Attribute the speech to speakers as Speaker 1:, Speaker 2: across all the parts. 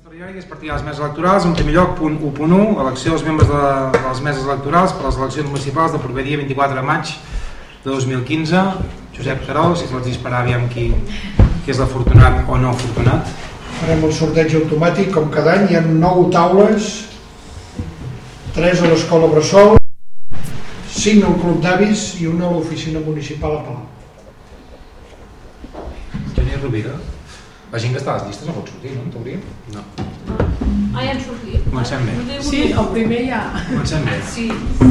Speaker 1: extraordinàries per triar les meses electorals. En primer lloc, punt 1.1, elecció dels membres de les meses electorals per les eleccions municipals del proper dia 24 de maig de 2015. Josep Carol, si pots disparar, aviam qui és l'afortunat o no afortunat.
Speaker 2: Farem el sorteig automàtic, com cada any. Hi ha 9 taules, 3 a l'Escola Bressol, 5 al Club d'Avis i 1 a l'Oficina Municipal a Palau.
Speaker 1: Genís Rovira. La gent que està a les llistes no pot sortir, no? En teoria? No.
Speaker 3: Ah, ja han sortit.
Speaker 1: Comencem bé.
Speaker 4: Sí, el primer ja.
Speaker 1: Comencem bé.
Speaker 3: Sí.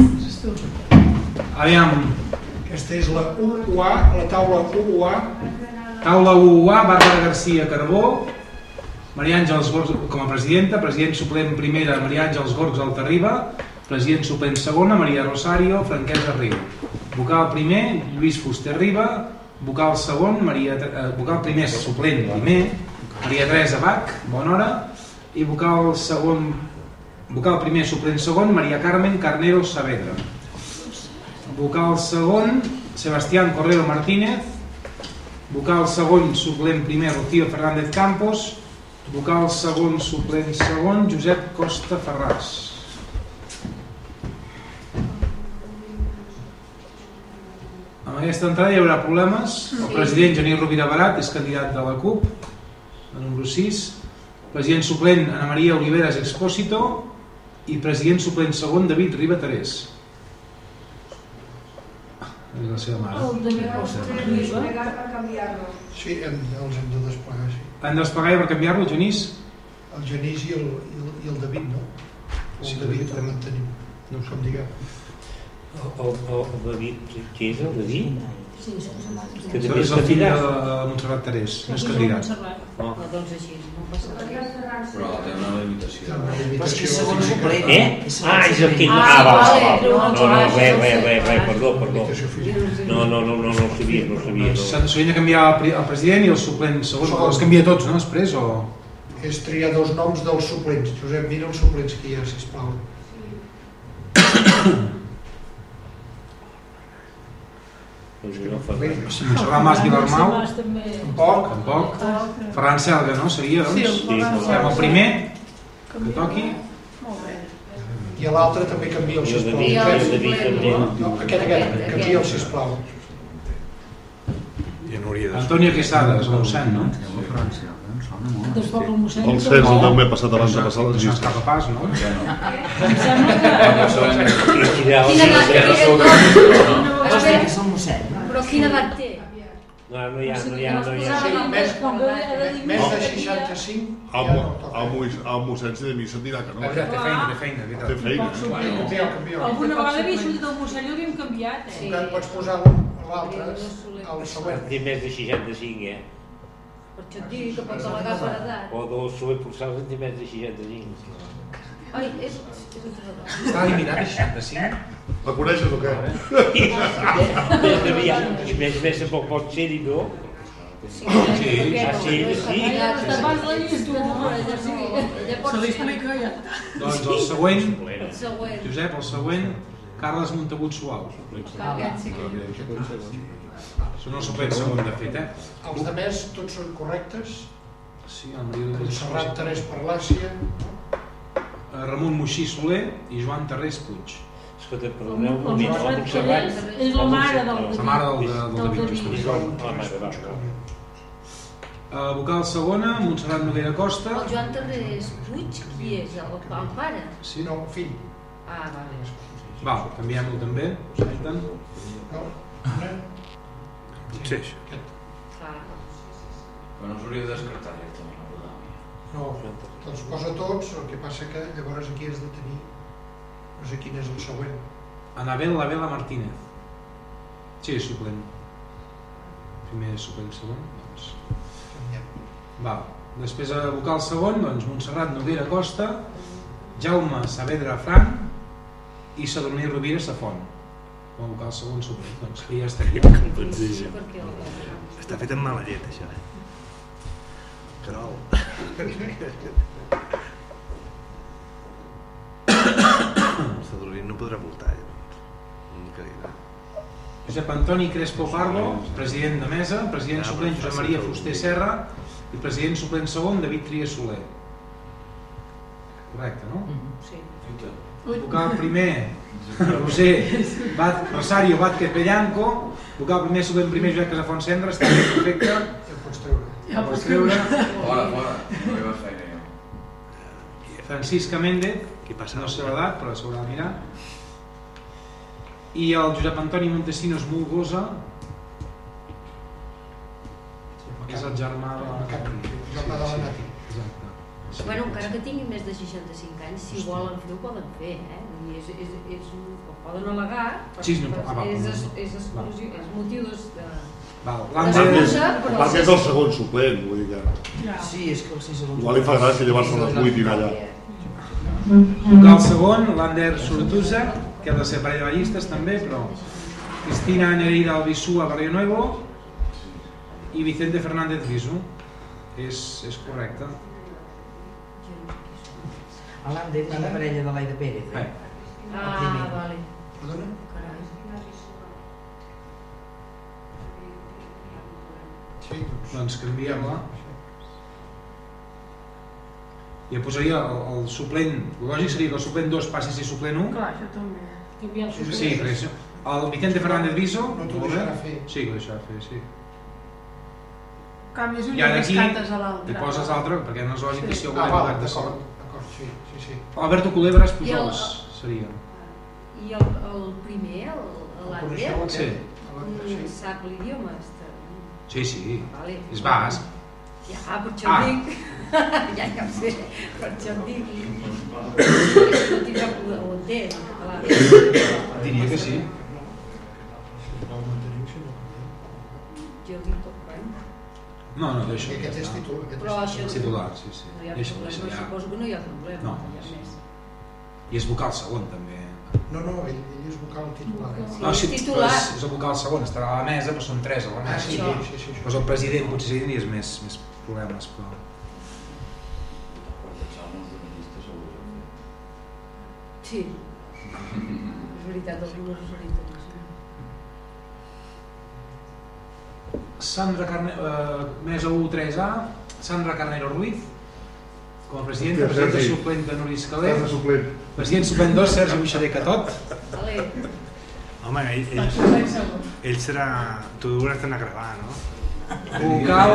Speaker 1: Aviam.
Speaker 2: Aquesta és la UUA, la taula UUA.
Speaker 1: Taula UUA, Bàrbara García Carbó, Maria Àngels Gorgs com a presidenta, president suplent primera, Maria Àngels Gorgs Altarriba, president suplent segona, Maria Rosario Franquesa Riu. Vocal primer, Lluís Fuster Riba, vocal segon, vocal primer suplent primer, Maria Teresa Bach, bona hora, i vocal primer suplent segon, Maria Carmen Carnero Saavedra. Vocal segon, Sebastián Correro Martínez, vocal segon suplent primer, Rocío Fernández Campos, vocal segon suplent segon, Josep Costa Ferràs. Amb aquesta entrada hi haurà problemes. El president Genís Rovira Barat és candidat de la CUP, el número 6. President suplent Ana Maria Oliveras Expósito i president suplent segon David Riba Terés. És la seva mare.
Speaker 2: Sí, els hem de desplegar, sí.
Speaker 1: Han de desplegar per canviar-lo, Genís?
Speaker 2: El Genís i el David, no? El David el mantenim, no com diguem.
Speaker 5: El David, qui és el David?
Speaker 3: Sí,
Speaker 5: Que
Speaker 1: És
Speaker 5: també és
Speaker 1: el fill de
Speaker 5: candidat.
Speaker 1: Montserrat Terés, no és candidat.
Speaker 3: Doncs així, no passa res.
Speaker 6: Però té una limitació.
Speaker 2: Però
Speaker 7: és que és segon suplent.
Speaker 5: Ah, és el que...
Speaker 3: Ah, vale.
Speaker 5: res, perdó. No ho sabia.
Speaker 1: S'havien de canviar el president i el suplent segon. Els canvia tots, no, després?
Speaker 2: És triar 2 noms dels suplents. Josep, mira els suplents que hi ha, sisplau.
Speaker 1: Montserrat Mas Vilarmau, tampoc. Ferran Selga, no? Seria, doncs? Fem el primer, que toqui.
Speaker 2: I l'altre també canvia el sisplau. No, aquest, canvia el sisplau.
Speaker 1: Antonio Quesadas, el mossèn, no?
Speaker 8: El César també ha passat abans de passar les
Speaker 1: No
Speaker 8: llistes.
Speaker 1: escapa pas, no?
Speaker 3: Em sembla que... Però quina edat té?
Speaker 5: No hi ha.
Speaker 2: Més de 65.
Speaker 8: El mossèn si de mi se't dirà que no.
Speaker 1: Té feina.
Speaker 8: Té feina.
Speaker 2: Canvia.
Speaker 4: Alguna vegada havia sortit el mossèn i l'havíem canviat, eh?
Speaker 2: Que pots posar l'altre, el següent.
Speaker 5: Té més de 65,
Speaker 3: Per això et dic que pots al·legar per edat.
Speaker 5: O del Soler Porçals en té més de 65.
Speaker 3: Ai, és...
Speaker 1: Està eliminat a 65?
Speaker 8: La coneixes o què?
Speaker 5: Més tampoc pot ser-hi, no?
Speaker 3: Sí.
Speaker 4: Abans la llista, no? Se li explica ja.
Speaker 1: Doncs el següent,
Speaker 3: El següent.
Speaker 1: Josep, el següent, Carles Montagut Suau.
Speaker 3: Aquest sí que...
Speaker 1: Són els suplents segon, de fet,
Speaker 2: Els de més, tots són correctes.
Speaker 1: Sí, el Maria
Speaker 2: Serrat Terés Parlàcia.
Speaker 1: Ramon Moixí Soler i Joan Terrés Puig.
Speaker 5: Escolta, perdoneu un moment, el Montserrat...
Speaker 4: És la mare del David.
Speaker 1: La mare del David.
Speaker 5: És la mare, va.
Speaker 1: Vocal segona, Montserrat Noguera Costa.
Speaker 3: El Joan Terrés Puig, qui és? El pare?
Speaker 1: Sí,
Speaker 2: No, fill.
Speaker 3: Ah, vale.
Speaker 1: val, canviem-lo també.
Speaker 2: No?
Speaker 8: Potser això.
Speaker 3: Clar.
Speaker 6: Però no s'hauria de descartar directament la rodàmia.
Speaker 2: No, te'ls posa tots, el que passa que llavors aquí has de tenir... No sé quin és el següent.
Speaker 1: Anabel Lavela Martínez. Sí, suplent. Primer suplent segon, doncs. Val. Després a vocal segon, doncs Montserrat Noguera Costa, Jaume Saavedra Frank i Sadurní Rovira Safont. Com a vocal segon suplent, doncs que ja estaria.
Speaker 7: Està fet amb mala llet, això, Carol. El Sadurní no podrà votar,
Speaker 1: Josep Antoni Crespo Pardo, president de mesa, president suplent Josep Maria Fuster Serra i president suplent segon David Trias Soler. correcte, no?
Speaker 3: Sí.
Speaker 1: Vocal primer, Rosario Vázquez Pellanco. Vocal primer, suplent primer, Josep Casafont Cendres, també perfecte.
Speaker 2: Ja
Speaker 1: pots treure.
Speaker 6: Fora, no hi vas feina jo.
Speaker 1: Francisca Méndez, no sé l'edat, però s'haurà de mirar. I el Josep Antoni Montesinos Mulgosa, que és el germà de la Nati.
Speaker 3: Bueno, encara que tinguin més de 65 anys, si volen fer, ho poden fer, ho poden al·legar, és motiu de...
Speaker 8: Perquè és el segon suplent, vull dir que...
Speaker 4: Sí, és que el segon...
Speaker 8: Igual li fa gràcia llevar-se les 8 i anar allà.
Speaker 1: Vocal segon, Lander Sortusa, que ha de ser parella de llistes també, però Cristina Nereida Albisúa Barrionuevo i Vicente Fernández Visu. És correcte.
Speaker 4: L'Ander és la parella de l'Aida Pérez.
Speaker 3: Vale.
Speaker 2: Perdona?
Speaker 1: Doncs canviem-la. I em posaria el suplent, lògic seria que el suplent 2 passi a ser suplent 1.
Speaker 9: Clar, això també. Canviar el suplent.
Speaker 1: Sí, perquè això. El Vicente Fernández Viso.
Speaker 2: No t'ho deixarà fer.
Speaker 1: Sí, que ho deixarà fer, sí.
Speaker 9: Canvies un
Speaker 1: I
Speaker 9: i
Speaker 1: ara aquí
Speaker 9: descartes a l'altre.
Speaker 1: li poses l'altre, perquè no és lògic que si algú
Speaker 2: Ah,
Speaker 1: ha
Speaker 2: val,
Speaker 1: votat de segon.
Speaker 2: d'acord, sí.
Speaker 1: Alberto Culebras Pujols seria.
Speaker 3: I el primer, l'Ander,
Speaker 1: Sí.
Speaker 3: sap l'idioma?
Speaker 1: Sí,
Speaker 3: Vale.
Speaker 1: és basc.
Speaker 3: Ja, per això ho dic. Ja ho sé, per això ho dic. No tindrà poder, ho entén, en català.
Speaker 1: Diria que sí.
Speaker 3: Jo dic tot quan.
Speaker 1: No, deixa.
Speaker 2: Aquest és titular.
Speaker 3: Però això
Speaker 1: titular, sí.
Speaker 3: no hi ha problema, suposo que no hi ha problema.
Speaker 1: No. I és vocal segon també.
Speaker 2: No, ell és vocal titular.
Speaker 1: No, sí,
Speaker 3: titular.
Speaker 1: és el vocal segon, estarà a la mesa, però són 3 a la mesa.
Speaker 2: Sí.
Speaker 1: Però és el president, potser sí tenies més problemes, però...
Speaker 3: Sí, és veritat, algunes és veritat.
Speaker 1: Mesa 1-3A, Sandra Carnero Ruiz, com a presidenta, presidenta suplent de Nuri Escaler, president suplent 2, Sergi Buixader Catot.
Speaker 7: Home, ell serà... Tu hauràs d'anar a gravar, no?
Speaker 1: Vocal...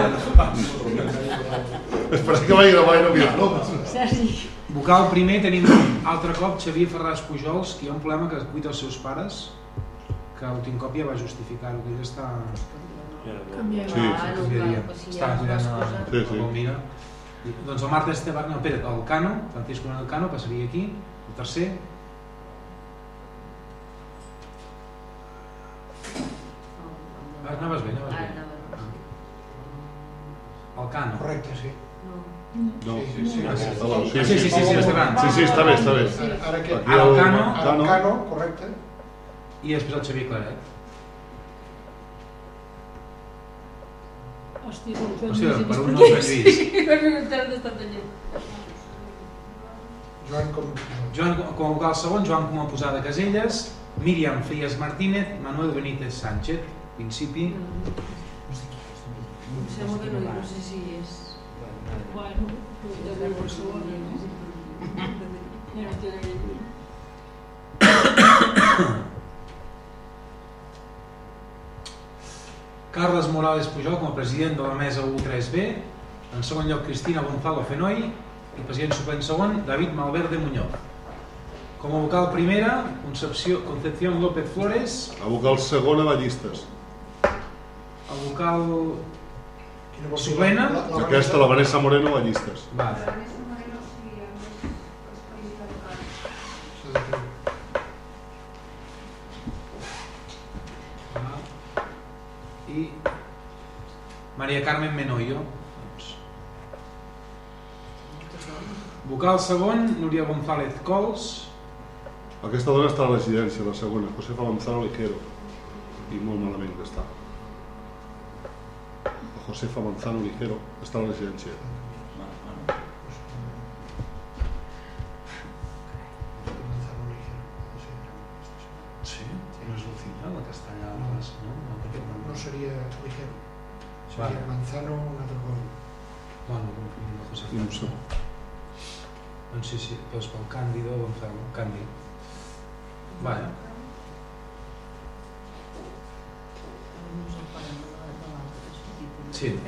Speaker 8: Espera que vagi gravar i no mirar, no?
Speaker 1: Vocal primer tenim altre cop Xavier Ferraz Pujols, que hi ha un problema que cuida els seus pares, que l'últim cop ja va justificar-ho, que ell està... Canviaria. Estava cuidant a Palmira. Doncs el Marta Esteban, no, Pere, el Cano, Francisco Manuel Cano, passaria aquí, el tercer. Anaves bé. El Cano.
Speaker 2: Correcte, sí.
Speaker 8: No.
Speaker 1: Sí, Esteban.
Speaker 8: Sí, està bé.
Speaker 2: Ara
Speaker 1: el Cano,
Speaker 2: correcte.
Speaker 1: I després el Xavier Claret.
Speaker 9: Hòstia,
Speaker 1: per un no els hem vist. Joan com a vocal segon, Joan com a posada Caselles, Míriam Frías Martínez, Manuel Benítez Sánchez, principi.
Speaker 3: Em sembla que no sé si és...
Speaker 9: Bueno, de Barcelona, no? Ja no té gaire lluny.
Speaker 1: Carles Morales Pujol com a president de la mesa 1-3B, en segon lloc Cristina Gonzalo Fenoy i president suplent segon David Malverde Muñoz. Com a vocal primera, Concepción López Flores.
Speaker 8: A vocal segona va llistes.
Speaker 1: El vocal suplena.
Speaker 8: Aquesta, la Vanessa Moreno, va llistes.
Speaker 1: I Maria Carmen Menoyo. Vocal segon, Núria González Cols.
Speaker 8: Aquesta dona està a la residència, la segona, Josefa Manzano Ligero. I molt malament que està. Josefa Manzano Ligero està a la residència.
Speaker 1: Sí, no és Lucina, la que està allà.
Speaker 2: No seria Ligero. Seria Manzano un altre cosa.
Speaker 1: Bueno, com a Josefa.
Speaker 8: No ho sé.
Speaker 1: Doncs sí, doncs pel Càndido Gonzalo, Càndido. Vale. Sí.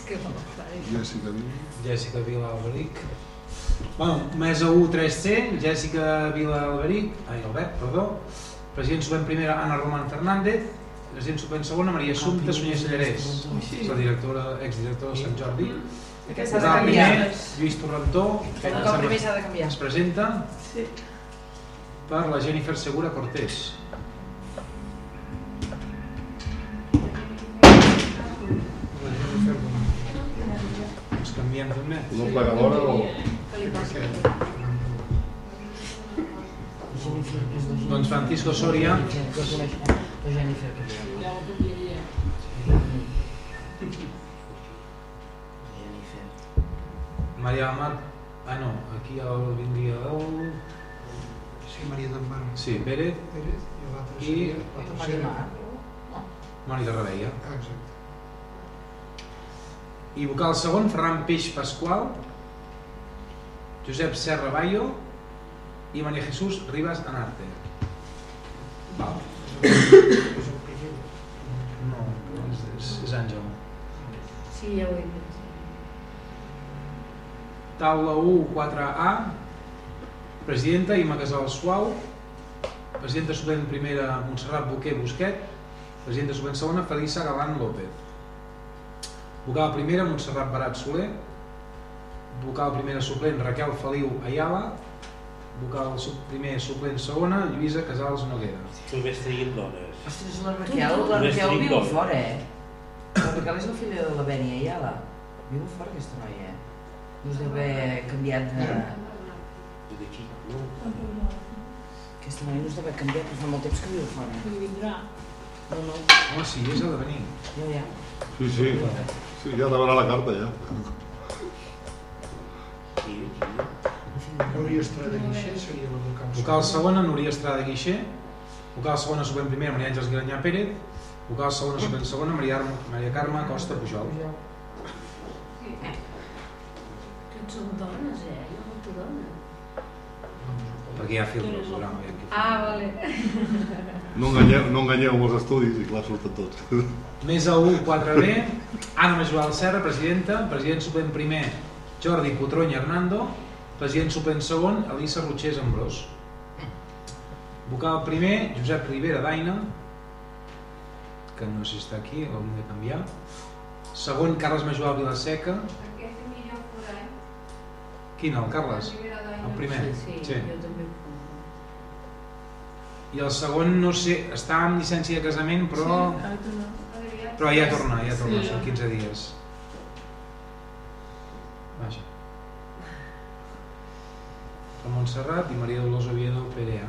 Speaker 1: Jèssica Vila Alberic. Bueno, mesa 1, 3C, Jèssica Vila Albert, perdó. President suplent primera, Anna Román Fernández. President suplent segona, Maria Assumpta Sunyer Sallarès, la exdirectora de Sant Jordi.
Speaker 3: Aquest s'ha de canviar.
Speaker 1: Lluís Torrentó,
Speaker 3: El primer s'ha de canviar.
Speaker 1: es presenta per la Jennifer Segura Cortés. Ens canviem també.
Speaker 8: No plegadora o...
Speaker 1: Doncs Francisco Soria. Maria Amat. Ah no, aquí vindria el...
Speaker 2: Sí, Maria del Mar.
Speaker 1: Sí, Pérez.
Speaker 2: I l'altre
Speaker 1: I...
Speaker 2: seria la tercera.
Speaker 1: Mònica Rebella.
Speaker 2: Exacte.
Speaker 1: I vocal segon, Ferran Peix Pasqual, Josep Serra Bayo i Maria Jesús Ribas Anarte. Val. No, és Àngel.
Speaker 3: Sí, ja ho he dit.
Speaker 1: Taula 1, 4A, presidenta Imma Casal Suau, presidenta suplent primera Montserrat Boquer Busquet, presidenta suplent segona Felisa Galán López. Vocal primera Montserrat Barat Soler, vocal primera suplent Raquel Feliu Ayala, vocal primer suplent segona Lluïsa Casals Noguera.
Speaker 5: Només traient dones.
Speaker 10: Ostres, la Raquel viu a fora, La Raquel és la filla de la Beni Ayala. Viu a fora aquesta noia, No es deu haver canviat de...
Speaker 5: D'aquí, no?
Speaker 10: Aquesta noia no es deu haver canviat, però fa molt temps que viu a fora.
Speaker 9: I vindrà.
Speaker 10: No.
Speaker 1: Home, sí, és el de venir.
Speaker 10: Ja.
Speaker 8: Sí, ja demanarà la carta, ja.
Speaker 2: Núria Estrada Guixer seria la vocal.
Speaker 1: Vocal segona, Núria Estrada Guixer. Vocal segona, suplent primera, Maria Àngels Guiranyà Pérez. Vocal segona, suplent segona, Maria Carme Costa Pujol.
Speaker 3: Tots són dones, Jo molta dona.
Speaker 1: Perquè hi ha filtre al programa.
Speaker 3: Vale.
Speaker 8: No enganyeu amb els estudis i clar, surten tots.
Speaker 1: Mesa 1, 4B, Anna Majoral Serra, presidenta. President suplent primer, Jordi Cotrony Hernando. President suplent segon, Elisa Rutxés Ambrós. Vocal primer, Josep Rivera Daina, que no sé si està aquí, l'hem de canviar. Segon, Carles Majoral Vilaseca. Quin, el Carles? El primer?
Speaker 3: Sí, jo també.
Speaker 1: I el segon, no sé, està en llicència de casament, però ja torna, són 15 dies. Vaja. Ramon Serrat i Maria Dolors Oviedo, PDA.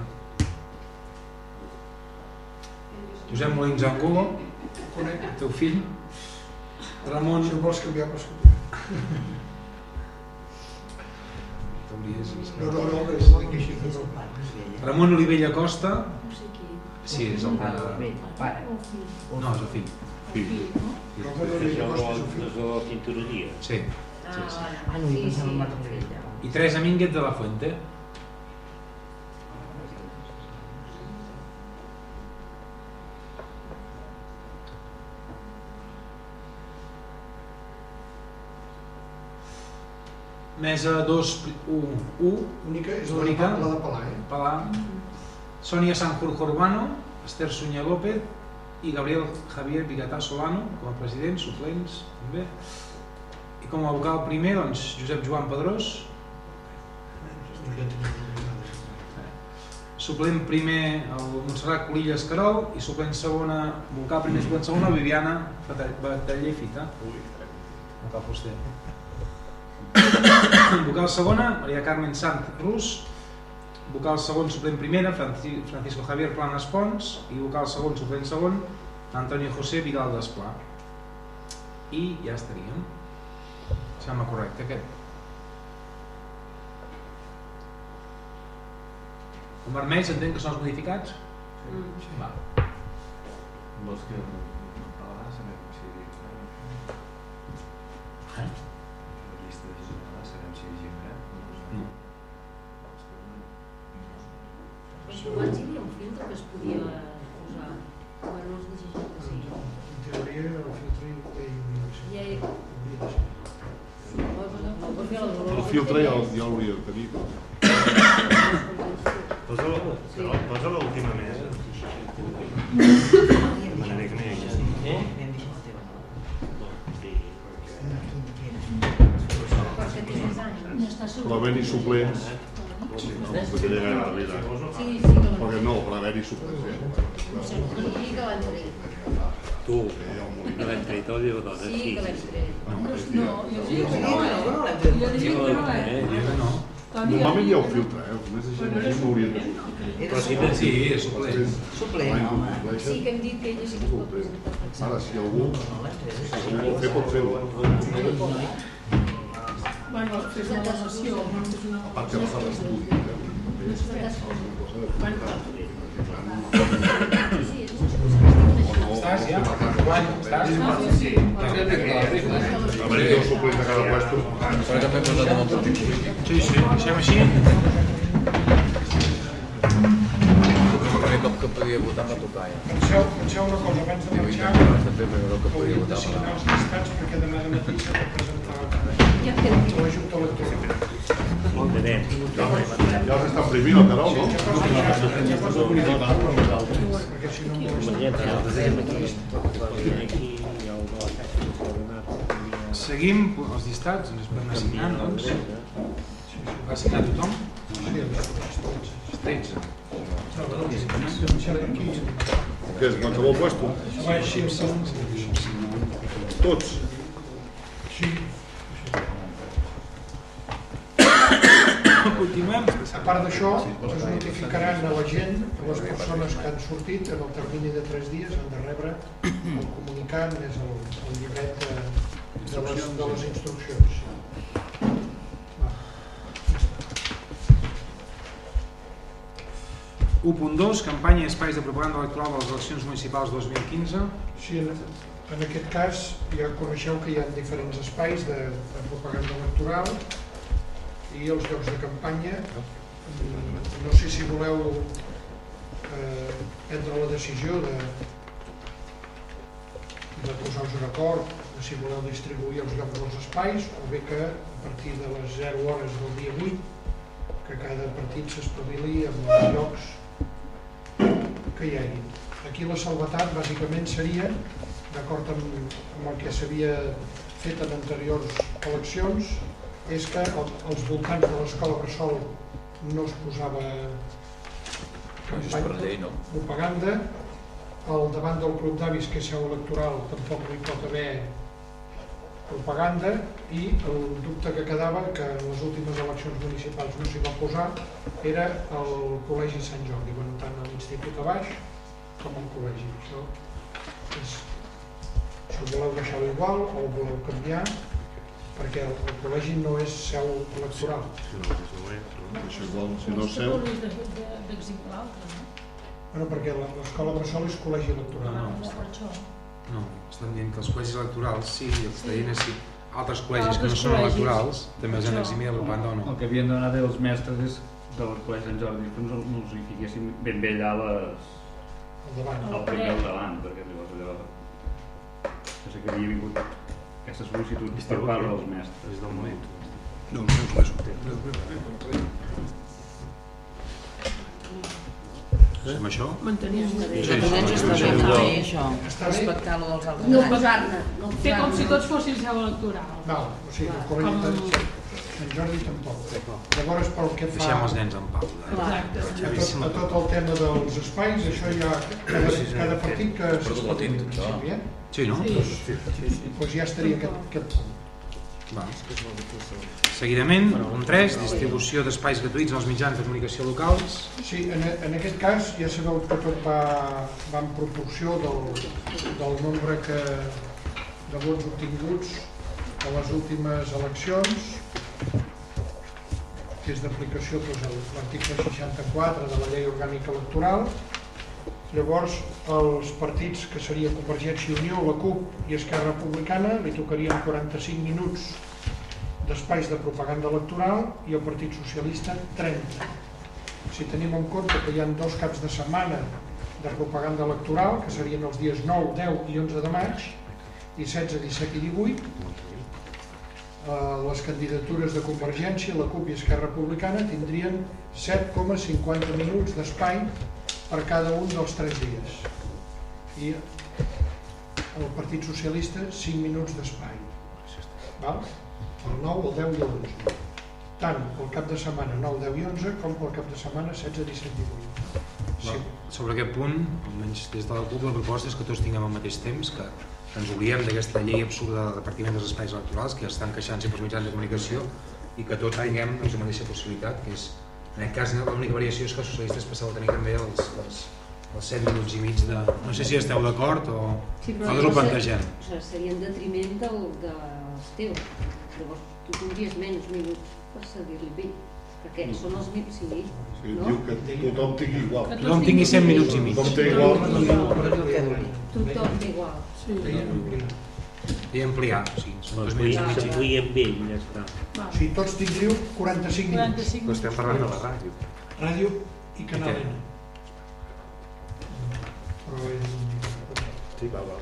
Speaker 1: Josep Molins Angulo, el teu fill. Ramon...
Speaker 2: Si vols canviar, pots canviar.
Speaker 1: Ramon Olivella Costa. Sí, és el pare. No, és el fill.
Speaker 5: És de la tintoreria.
Speaker 1: Sí.
Speaker 10: No, hi pensava en l'altre fill.
Speaker 1: I Teresa Mínguez de la Fuente. Mesa 2, 1.
Speaker 2: Única és la de Palà,
Speaker 1: Sònia Sanjurjo Urbano, Esther Suñé López i Gabriel Javier Bigatà Solano com a president, suplents també. I com a vocal primer, doncs, Josep Joan Pedrós. Suplent primer, el Montserrat Colillas Carol, i suplent segona, vocal primer, suplent segona, Viviana Bataller Fita. Vocal fuster. Vocal segona, Maria Carmen Sant Rus. Vocal segon, suplent primera, Francisco Javier Planas Pons. I vocal segon, suplent segon, Antonio José Vidal d'Esplà. I ja estaríem. Sembla correcte aquest. Els vermells entenc que són els modificats? Sí. Va.
Speaker 6: Vols que a vegades sabem si hi havia la llista de gent a vegades sabem si hi havia gent gran?
Speaker 1: No.
Speaker 3: Abans hi havia un filtre que es podia usar, però no es deixa així.
Speaker 2: En teoria, el filtre
Speaker 3: Ja hi
Speaker 8: El filtre ja l'hauria de tenir.
Speaker 7: Posa l'última mesa. De manera que no hi hagi.
Speaker 8: Però haver-hi suplents, no podria gaire arribar. Perquè no, per haver-hi suplents.
Speaker 5: Tu, no l'hem tret el llevador de
Speaker 3: Sí, que l'hem tret.
Speaker 9: No, jo dic que no l'hem.
Speaker 8: Normalment hi ha un filtre, els més de gent no haurien de fer.
Speaker 5: Però sí,
Speaker 1: és suplent.
Speaker 10: Suplent, home.
Speaker 3: Sí, que hem dit que ella sí que es pot presentar.
Speaker 8: Ara, si algú vol fer, pot fer-ho.
Speaker 9: Bueno, fes una sessió.
Speaker 8: Perquè no fa l'estudi.
Speaker 1: Estàs ja? Estàs? Sí.
Speaker 8: A veure, hi ha un suplent de cada puesto.
Speaker 6: Per què m'he posat amb el partit polític?
Speaker 1: Sí, deixem així.
Speaker 6: Primer cop que podia votar va tocar ja.
Speaker 2: Penseu una cosa, abans de marxar,
Speaker 6: També primer cop que podia
Speaker 2: hauríem de
Speaker 6: votar
Speaker 2: signar els llistats perquè demà de matí s'ha de presentar a la Junta Electoral.
Speaker 8: Ja els està prohibint el Carol, no?
Speaker 2: Perquè si no...
Speaker 1: Seguim els llistats, ens podem anar signant, doncs. Va signar tothom? Els 13.
Speaker 8: Què és, qualsevol puesto? Tots?
Speaker 2: Sí.
Speaker 1: Continuem.
Speaker 2: A part d'això, es notificaran a la gent, a les persones que han sortit, en el termini de 3 dies han de rebre el comunicat més el llibret de les instruccions.
Speaker 1: 1.2, campanya i espais de propaganda electoral de les eleccions municipals 2015.
Speaker 2: Sí, en aquest cas ja coneixeu que hi ha diferents espais de propaganda electoral i els llocs de campanya. No sé si voleu prendre la decisió de posar-vos d'acord, si voleu distribuir els llocs dels espais, o bé que a partir de les 0 hores del dia 8 que cada partit s'espavili amb els llocs que hi hagi. Aquí la salvetat bàsicament seria, d'acord amb el que s'havia fet en anteriors eleccions, és que als voltants de l'escola Bressol no es posava propaganda, al davant del Club d'Avis, que és seu electoral, tampoc no hi pot haver propaganda, i el dubte que quedava, que en les últimes eleccions municipals no s'hi va posar, era el Col·legi Sant Jordi, tant a l'Institut a baix com al col·legi. Això és, si ho voleu deixar igual o ho voleu canviar, perquè el col·legi no és seu electoral.
Speaker 8: Si no és seu...
Speaker 2: Bueno, perquè l'escola Bressol és col·legi electoral.
Speaker 1: No, estan dient que els col·legis electorals sí, i els deien és sí. Altres col·legis que no són electorals també els han eximit de propaganda o no.
Speaker 11: El que havien de donar dels mestres és del col·legi Sant Jordi, que no els hi fiquessin ben bé allà al primer al davant, perquè llavors allò que sé que havia vingut aquesta sol·licitud per part dels mestres.
Speaker 7: Des del moment.
Speaker 8: No, no és res.
Speaker 1: Amb això?
Speaker 9: Mantenir
Speaker 10: Està bé, això. Respectar lo dels altres.
Speaker 3: No posar-ne.
Speaker 9: Fer com si tots fossin seu electoral.
Speaker 2: No, o sigui, el col·legi de Sant Jordi tampoc. Llavors, pel que fa...
Speaker 1: Deixem els nens en pau.
Speaker 2: A tot el tema dels espais, això ja cada partit que s'espavili.
Speaker 1: Sí, no?
Speaker 2: Doncs ja estaria aquest punt.
Speaker 1: Seguidament, punt 3, distribució d'espais gratuïts als mitjans de comunicació locals.
Speaker 2: Sí, en aquest cas ja sabeu que tot va en proporció del nombre de vots obtinguts a les últimes eleccions, que és d'aplicació l'article 64 de la llei orgànica electoral. Llavors, els partits que serien Convergència i Unió, la CUP i Esquerra Republicana li tocarien 45 minuts d'espais de propaganda electoral i el Partit Socialista 30. Si tenim en compte que hi ha 2 caps de setmana de propaganda electoral, que serien els dies 9, 10 i 11 de maig, i 16, 17 i 18, les candidatures de Convergència, la CUP i Esquerra Republicana tindrien 7,50 minuts d'espai per cada un dels 3 dies. I el Partit Socialista 5 minuts d'espai. El 9, el 10 i l'11. Tant pel cap de setmana 9, 10 i 11 com pel cap de setmana 16, 17 i 18.
Speaker 1: Sobre aquest punt, almenys des de la CUP, la proposta és que tots tinguem al mateix temps, que ens obliem d'aquesta llei absurda de repartiment dels espais electorals que estan queixant sempre els mitjans de comunicació i que tots tinguem la mateixa possibilitat, que és, en aquest cas, l'única variació és que els socialistes passeu a tenir també els 7 minuts i mig de... No sé si esteu d'acord o nosaltres ho plantegem.
Speaker 3: Seria en detriment dels teus. Llavors, tu tindries menys minuts per seguir-li bé, perquè són els minuts, sí, no?
Speaker 8: Diu que tothom tingui igual.
Speaker 1: Tothom tingui 100 minuts i mig.
Speaker 8: Tothom té igual.
Speaker 3: Tothom té igual.
Speaker 1: I ampliar, o sigui, són 2 minuts i mig.
Speaker 5: S'amplien bé, ja està.
Speaker 2: O sigui, tots tindríeu 45 minuts.
Speaker 7: Però estem parlant de la ràdio.
Speaker 2: Ràdio i Canal N.
Speaker 8: Sí, va.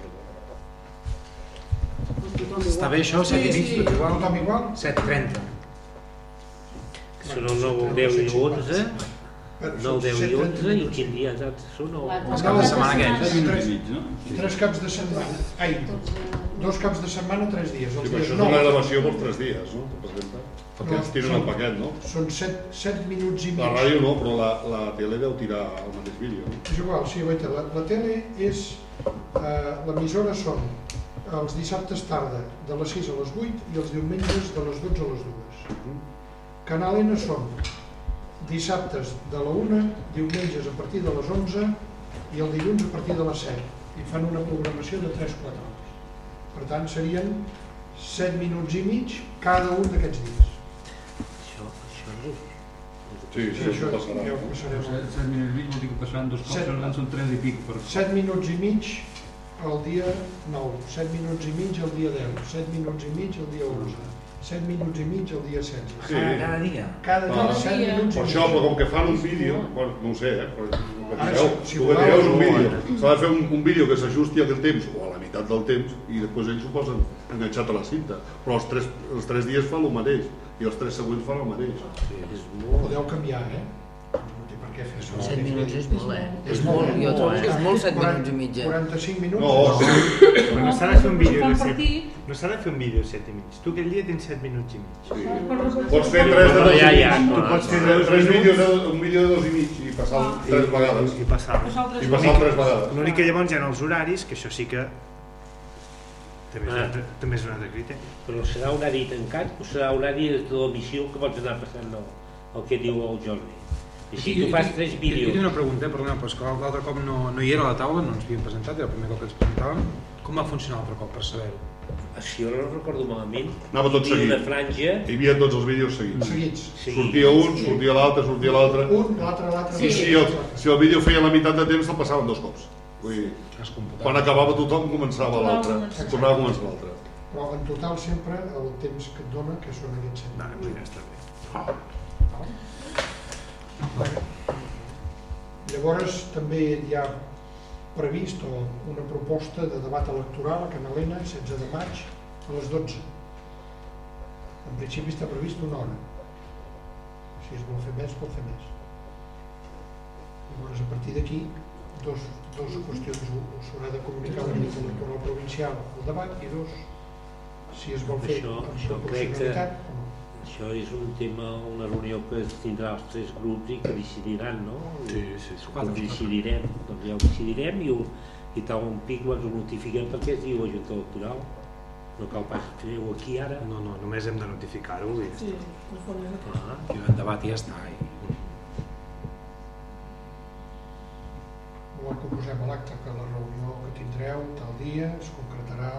Speaker 1: Està bé això? 7 i mig, tot igual?
Speaker 2: Tothom igual?
Speaker 1: 7:30.
Speaker 5: Són el 9, el 10 i l'11, 9, 10 i 11 i quin dia són
Speaker 1: els caps de setmana aquells.
Speaker 2: 3 caps de setmana. Ai, 2 caps de setmana, 3 dies.
Speaker 8: Sí, però això és una gravació pels 3 dies, no? Perquè ens tiren el paquet, no?
Speaker 2: Són 7 minuts i mig.
Speaker 8: La ràdio no, però la tele deu tirar el mateix vídeo.
Speaker 2: És igual, sí, la tele és... L'emissora són els dissabtes tarda de les 6 a les 8 i els diumenges de les 12 a les 2. Canal N són dissabtes de la 1, diumenges a partir de les 11 i el dilluns a partir de les 7. I fan una programació de 3-4 hores. Per tant, serien 7 minuts i mig cada un d'aquests dies.
Speaker 8: Sí, això passarà.
Speaker 2: Ja ho passarem.
Speaker 11: 7 minuts i mig vol dir que passaran 2 cops, per tant són 3 i pico.
Speaker 2: 7 minuts i mig el dia 9, 7 minuts i mig el dia 10, 7 minuts i mig el dia 11, 7 minuts i mig el dia 16.
Speaker 8: Sí.
Speaker 10: Cada dia?
Speaker 2: Cada dia, 7 minuts i mig.
Speaker 8: Per això, però com que fan un vídeo, no ho sé, però
Speaker 2: si
Speaker 8: tu que dius un vídeo, s'ha de fer un vídeo que s'ajusti a aquell temps, o a la meitat del temps, i després ells ho posen enganxat a la cinta. Però els 3 dies fan el mateix, i els 3 següents fan el mateix.
Speaker 2: Podeu canviar, no té per què fer això.
Speaker 10: 7 minuts és molt, És molt, jo trobo que és molt 7 minuts i mig.
Speaker 2: 45 minuts?
Speaker 8: No,
Speaker 7: però no s'ha de fer un vídeo de 7. No s'ha de fer un vídeo de 7 i mig. Tu aquell dia tens 7 minuts i mig.
Speaker 8: Pots fer 3 de 2 i mig.
Speaker 7: Tu pots fer
Speaker 8: 3 vídeos, un vídeo de 2 i mig i passar 3 vegades.
Speaker 7: I passar
Speaker 8: 3 vegades.
Speaker 7: L'únic que llavors hi ha els horaris, que això sí que també és un altre criteri.
Speaker 5: Però serà horari tancat o serà horari de l'emissió que pots anar passant el que diu el Jordi? I si tu fas 3 vídeos...
Speaker 1: Jo tinc una pregunta, perdona, però és que l'altre cop no hi era a la taula, no ens havíem presentat, era el primer cop que ens presentàvem. Com va funcionar l'altre cop, per saber-ho?
Speaker 5: Si jo no recordo malament,
Speaker 8: anava tot seguit.
Speaker 5: una franja...
Speaker 8: Hi havia tots els vídeos seguits.
Speaker 2: Seguits.
Speaker 8: Sortia un, sortia l'altre, sortia l'altre.
Speaker 2: Un, l'altre.
Speaker 8: I si el vídeo feia la meitat de temps, el passaven 2 cops. Vull dir, quan acabava tothom començava l'altre, tornava a començar l'altre.
Speaker 2: Però en total sempre el temps que et dona, que són aquests 7 minuts.
Speaker 7: Ja està bé.
Speaker 2: Llavors també hi ha previst una proposta de debat electoral a Canal N, 16 de maig, a les 12. En principi està previst una hora. Si es vol fer més, pot fer més. Llavors, a partir d'aquí, dos qüestions. S'haurà de comunicar a la Junta Electoral Provincial el debat i dos, si es vol fer amb proporcionalitat o no.
Speaker 5: Això és un tema, una reunió que es tindrà els 3 grups i que decidiran, no?
Speaker 7: Sí.
Speaker 5: Quan decidirem, doncs ja ho decidirem i tal un pic ens ho notifiquem perquè es diu a Junta Electoral. No cal pas fer-ho aquí ara.
Speaker 7: No, només hem de notificar-ho i ja està.
Speaker 1: I el debat ja està.
Speaker 2: Llavors que posem a l'acte que la reunió que tindreu tal dia es concretarà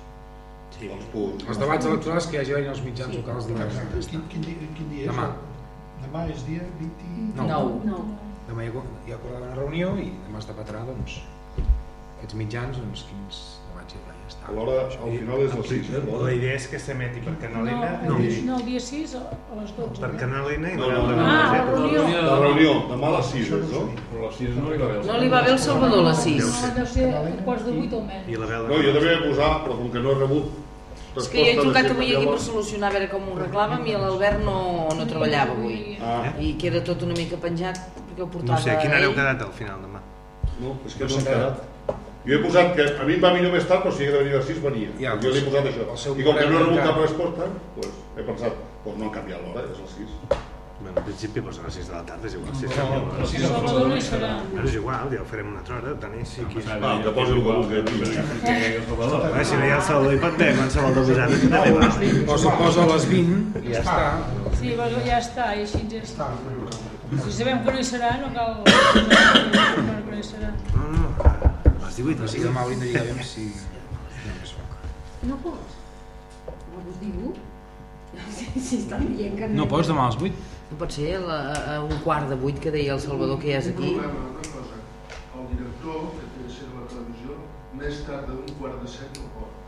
Speaker 1: els debats electorals que hi hagi als mitjans locals de
Speaker 2: Quin dia és?
Speaker 1: Demà.
Speaker 2: Demà és dia 29.
Speaker 1: Demà hi ha acordada una reunió i demà es debatrà aquests mitjans, quins debats hi haurà.
Speaker 8: A l'hora, al final és les 6,
Speaker 7: La idea és que s'emeti per Canal N.
Speaker 9: No, el dia 6 a les 12.
Speaker 7: Per Canal N i
Speaker 9: la reunió.
Speaker 8: La reunió, demà a les 6, no?
Speaker 11: Però a les 6 no li va bé.
Speaker 10: No li va bé el Salvador a les 6.
Speaker 9: No, deu ser a quarts de 8 almenys.
Speaker 8: No, jo també he posat, però com que no he rebut
Speaker 10: és que jo he trucat avui aquí per solucionar a veure com ho reclàvem i l'Albert no treballava avui. I queda tot una mica penjat perquè ho portava...
Speaker 7: No sé, a quina hora heu quedat al final demà?
Speaker 8: No, és que no s'ha quedat. Jo he posat que a mi em va millor més tard, però si he de venir a les 6 venia. Jo li he posat això. I com que no he rebut cap resposta, he pensat, no han canviat l'hora, és a les 6.
Speaker 7: Bueno, en principi posa a les 6 de la tarda, és igual.
Speaker 9: El Salvador no hi serà.
Speaker 7: És igual, ja ho farem una altra hora, Dani, si quis.
Speaker 8: Que posi el que vulgui.
Speaker 7: Si no hi ha el Salvador i pot haver qualsevol de vosaltres, també va.
Speaker 1: Posa a les 20 i ja està.
Speaker 9: Sí, ja està, i així ja està. Si sabem que no hi serà, no cal que no hi serà.
Speaker 7: No, a les 18.
Speaker 1: Però sí que demà hauríem de lligar si...
Speaker 3: No pots? No vos diu? Si estan dient que
Speaker 1: no pots demà a les 8?
Speaker 10: No pot ser a un quart de 8 que deia el Salvador que ja és aquí.
Speaker 12: El director, que té de ser a la televisió, més tard d'un quart de 7 no pot.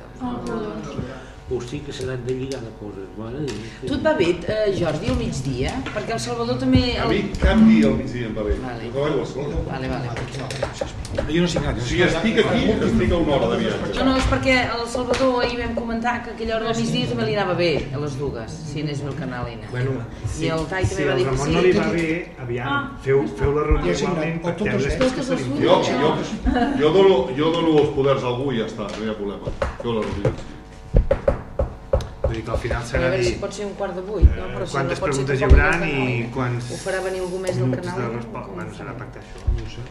Speaker 5: O sí que se n'han de lligar de coses.
Speaker 10: Tu et va bé, Jordi, al migdia? Perquè el Salvador també...
Speaker 8: A mi cap dia al migdia em va bé. Jo treballo a l'escola.
Speaker 10: Vale.
Speaker 1: Jo no sé nada.
Speaker 8: Si estic aquí, estic a una hora de viatge.
Speaker 10: No, és perquè el Salvador ahir vam comentar que aquella hora del migdia també li anava bé, a les dues, si anés bé el canal Ina. I el Tai també va dir que sí.
Speaker 7: Si el Ramon no li va bé, aviam, feu la reunió igualment, pacteu les coses que se li
Speaker 8: Jo dono els poders a algú i ja està, no hi ha problema. Feu la reunió.
Speaker 7: Vull dir que al final serà
Speaker 10: a veure si pot ser un quart de 8, no? Però si
Speaker 7: quantes
Speaker 10: no pot ser
Speaker 7: preguntes hi
Speaker 10: tampoc
Speaker 7: haurà
Speaker 10: del
Speaker 7: i
Speaker 10: canal.
Speaker 7: quants
Speaker 10: Ho farà venir algú més del
Speaker 7: minuts
Speaker 10: canal.
Speaker 7: de resposta. Bueno, serà pactar això, no ho sé.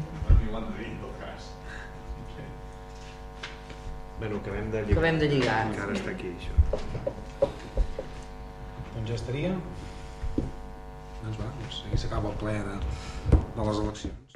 Speaker 7: Bueno, acabem de lligar.
Speaker 10: Acabem de lligar.
Speaker 7: Encara està aquí, això.
Speaker 1: Doncs ja estaria. Doncs va, aquí s'acaba el ple de les eleccions.